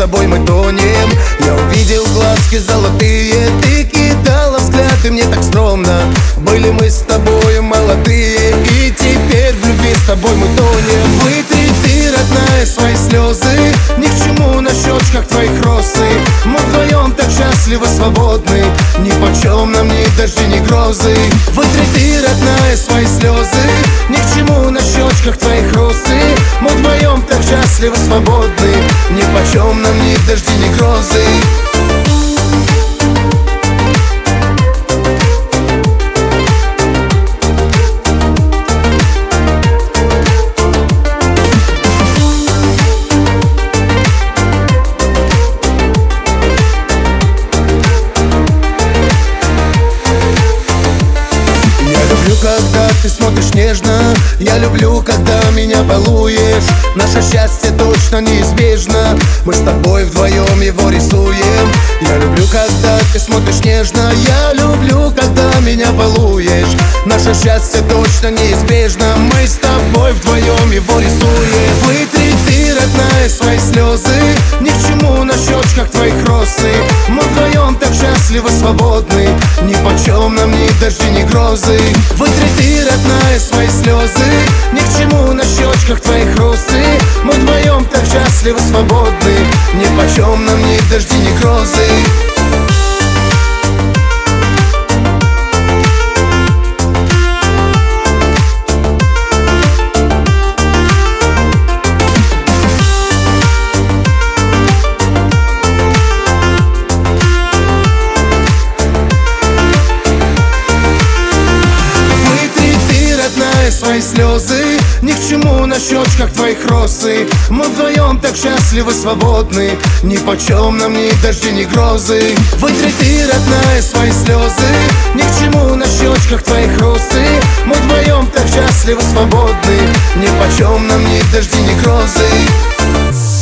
тобой мы тонем. Я увидел глазки золотые, ты кидала взгляд, и мне так скромно. Были мы с тобой молодые, и теперь в любви с тобой мы тонем. Вытри ты, родная, свои слезы, ни к чему на щечках твоих росы. Мы вдвоем так счастливы, свободны, нипочем нам ни дожди, ни грозы. Вытри ты, родная, свои слезы, ни к чему на щечках твоих росы. Мы вдвоем так счастливы, свободны, нипочем нам ни дожди, ни грозы. Когда ты смотришь нежно, я люблю, когда меня балуешь. Наше счастье точно неизбежно, мы с тобой вдвоем его рисуем. Я люблю, когда ты смотришь нежно, я люблю, когда меня балуешь. Наше счастье точно неизбежно, мы с тобой вдвоем его рисуем. Вытри ты, родная, свои слезы, ни к чему на щечках твоих росы. Мы вдвоем так счастливы, свободны, нипочем нам ни дожди, ни грозы. Вытри ты, родная, свои слезы, ни к чему на щечках твоих росы. Мы вдвоем так счастливы, свободны, нипочем нам ни дожди, ни грозы. Свои слезы, ни к чему на щечках твоих росы. Мы вдвоем так счастливы, свободны, нипочем нам ни дожди, ни грозы. Вытри ты, родная, свои слезы, ни к чему на щечках твоих росы. Мы вдвоем так счастливы, свободны, нипочем нам ни дожди, ни грозы.